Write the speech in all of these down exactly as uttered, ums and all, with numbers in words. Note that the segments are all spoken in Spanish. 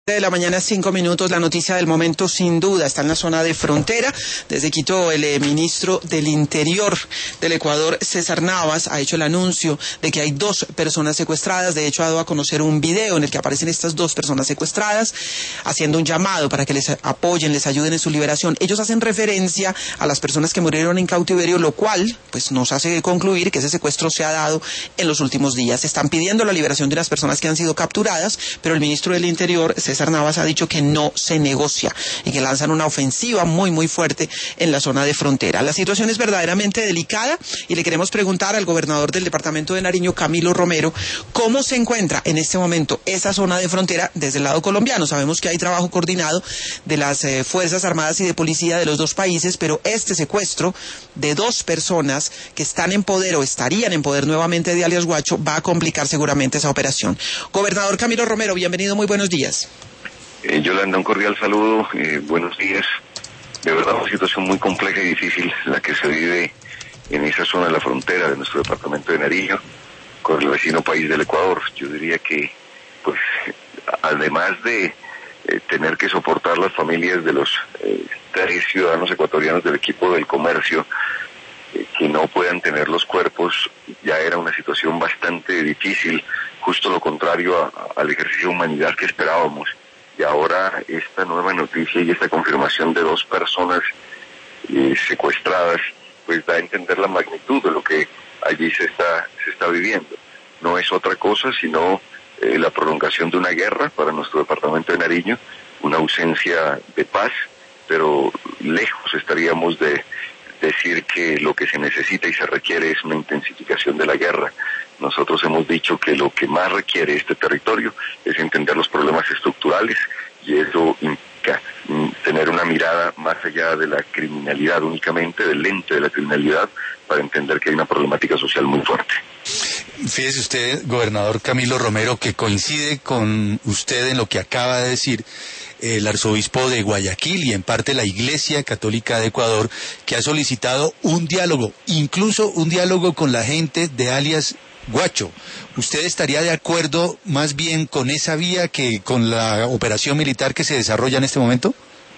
De la mañana, cinco minutos, la noticia del momento sin duda está en la zona de frontera. Desde Quito, el eh, ministro del Interior del Ecuador, César Navas, ha hecho el anuncio de que hay dos personas secuestradas. De hecho, ha dado a conocer un video en el que aparecen estas dos personas secuestradas, haciendo un llamado para que les apoyen, les ayuden en su liberación. Ellos hacen referencia a las personas que murieron en cautiverio, lo cual pues nos hace concluir que ese secuestro se ha dado en los últimos días. Están pidiendo la liberación de unas personas que han sido capturadas, pero el ministro del Interior, César Navas, ha dicho que no se negocia y que lanzan una ofensiva muy muy fuerte en la zona de frontera. La situación es verdaderamente delicada y le queremos preguntar al gobernador del departamento de Nariño, Camilo Romero, cómo se encuentra en este momento esa zona de frontera desde el lado colombiano. Sabemos que hay trabajo coordinado de las eh, Fuerzas Armadas y de Policía de los dos países, pero este secuestro de dos personas que están en poder o estarían en poder nuevamente de alias Guacho va a complicar seguramente esa operación. Gobernador Camilo Romero, bienvenido, muy buenos días. Eh, Yolanda, un cordial saludo, eh, buenos días. De verdad, una situación muy compleja y difícil la que se vive en esa zona de la frontera de nuestro departamento de Nariño con el vecino país del Ecuador. Yo diría que, pues, además de eh, tener que soportar las familias de los eh, tres ciudadanos ecuatorianos del equipo del comercio eh, que no puedan tener los cuerpos, ya era una situación bastante difícil, justo lo contrario a, al ejercicio de humanidad que esperábamos. Y ahora esta nueva noticia y esta confirmación de dos personas eh, secuestradas, pues da a entender la magnitud de lo que allí se está se está viviendo. No es otra cosa sino eh, la prolongación de una guerra para nuestro departamento de Nariño, una ausencia de paz, pero lejos estaríamos de decir que lo que se necesita y se requiere es una intensificación de la guerra. Nosotros hemos dicho que lo que más requiere este territorio es entender los problemas estructurales y eso implica tener una mirada más allá de la criminalidad únicamente, del lente de la criminalidad, para entender que hay una problemática social muy fuerte. Fíjese usted, gobernador Camilo Romero, que coincide con usted en lo que acaba de decir el arzobispo de Guayaquil y en parte la Iglesia Católica de Ecuador, que ha solicitado un diálogo, incluso un diálogo con la gente de alias Guacho. ¿Usted estaría de acuerdo más bien con esa vía que con la operación militar que se desarrolla en este momento?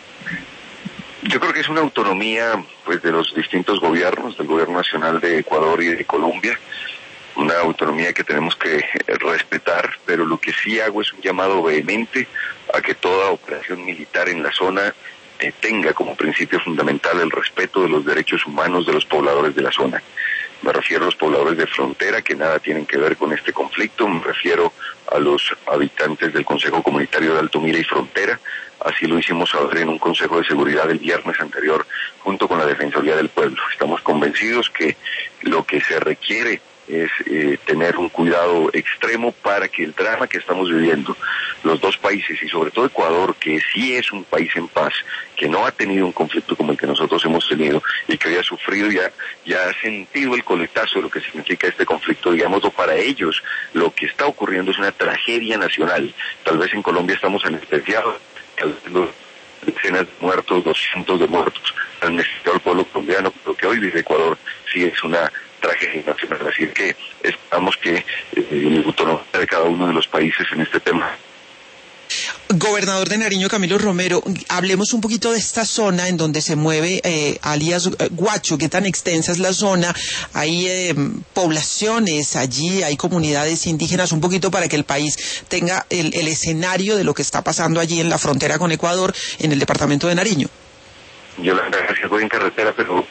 Yo creo que es una autonomía pues de los distintos gobiernos, del gobierno nacional de Ecuador y de Colombia, una autonomía que tenemos que respetar, pero lo que sí hago es un llamado vehemente a que toda operación militar en la zona eh, tenga como principio fundamental el respeto de los derechos humanos de los pobladores de la zona. Me refiero a los pobladores de frontera que nada tienen que ver con este conflicto, me refiero a los habitantes del Consejo Comunitario de Alto Mira y Frontera, así lo hicimos saber en un Consejo de Seguridad el viernes anterior junto con la Defensoría del Pueblo. Estamos convencidos que lo que se requiere es eh, tener un cuidado extremo para que el drama que estamos viviendo, los dos países y sobre todo Ecuador, que sí es un país en paz, que no ha tenido un conflicto como el que nosotros hemos tenido y que hoy ha sufrido y ha, ya ha sentido el coletazo de lo que significa este conflicto, digámoslo, para ellos lo que está ocurriendo es una tragedia nacional. Tal vez en Colombia estamos anestesiados, tal vez los decenas de muertos, doscientos de muertos, han necesitado el pueblo colombiano, pero que hoy vive Ecuador sí es una tragedia nacional, así que esperamos que eh, el autonomía de cada uno de los países en este tema. Gobernador de Nariño, Camilo Romero, hablemos un poquito de esta zona en donde se mueve eh, alias Guacho. ¿Qué tan extensa es la zona? Hay eh, poblaciones allí, hay comunidades indígenas, un poquito para que el país tenga el, el escenario de lo que está pasando allí en la frontera con Ecuador, en el departamento de Nariño. Yo la verdad es que voy en carretera, pero...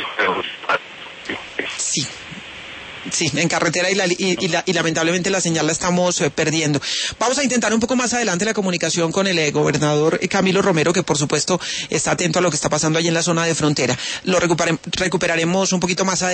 Sí. Sí, en carretera y, la, y, y, la, y lamentablemente la señal la estamos eh, perdiendo. Vamos a intentar un poco más adelante la comunicación con el eh, gobernador Camilo Romero, que por supuesto está atento a lo que está pasando allí en la zona de frontera. Lo recuperaremos un poquito más adelante.